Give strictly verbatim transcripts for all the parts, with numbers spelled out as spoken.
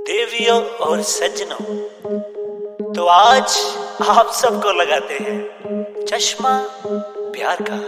देवियों और सज्जनों, तो आज आप सबको लगाते हैं चश्मा प्यार का।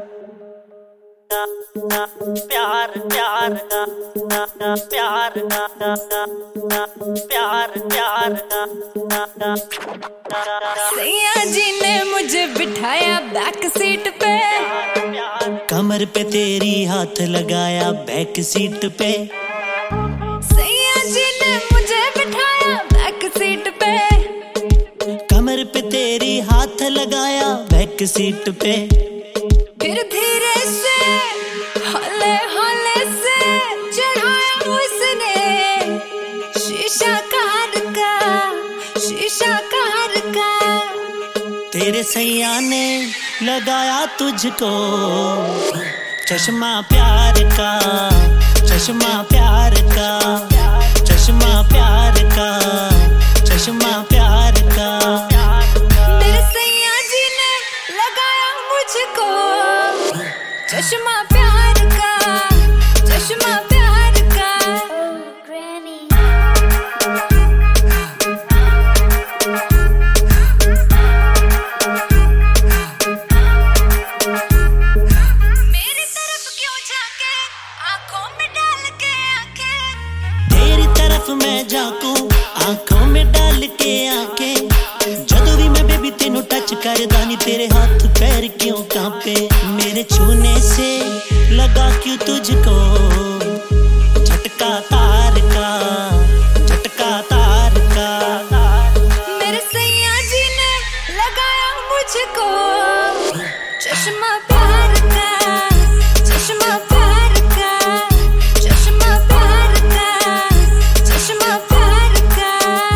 प्यार प्यार का प्यार का प्यार प्यार का। सैया जी ने मुझे बिठाया बैक सीट पे, कमर पे तेरी हाथ लगाया बैक सीट पे। सैया जी ने मुझे बिठाया बैक सीट पे, कमर पे तेरी हाथ लगाया बैक सीट पे। फिर धीरे से हौले हौले से चढ़ाया उसने शीशा कार का शीशा कार का। तेरे सैया ने लगाया तुझको चश्मा प्यार का, चश्मा प्यार का, चश्मा प्यार का, चश्मा प्यार का। मेरे सैया जी ने लगाया मुझको चश्मा प्यार का, चश्मा प्यार का। मेरी तरफ क्यों झांके आंखों में डाल के आंखें, तेरी तरफ मैं झांकूं आंखों में डाल के आंखें। जदों भी मैं बेबी तेनू टच करदा नी तेरे हाथ पैर क्यों कांपे। मेरे छूने से लगा क्यों तुझको झटका तार का, झटका तार का। मेरे सैया जी ने लगाया मुझको चश्मा प्यार का, चश्मा प्यार का, चश्मा प्यार का, चश्मा प्यार का।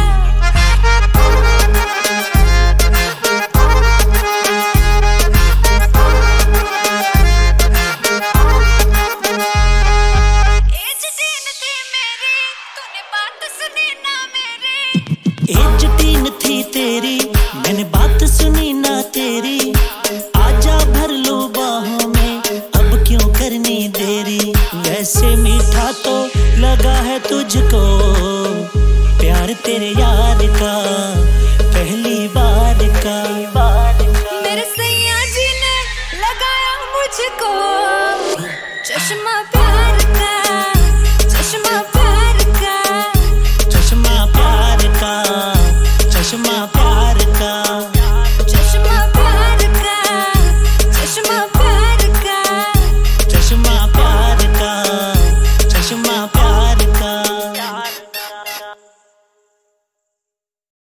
एज टीन थी मेरी तूने बात सुनी ना मेरी, एज टीन थी तेरी मैंने बात सुनी ना तेरी। आजा भर लो बाहों में अब क्यों करनी देरी। वैसे मीठा तो लगा है तुझको प्यार तेरे यार का पहली बार का। मेरे सैया जी ने लगाया मुझको चश्मा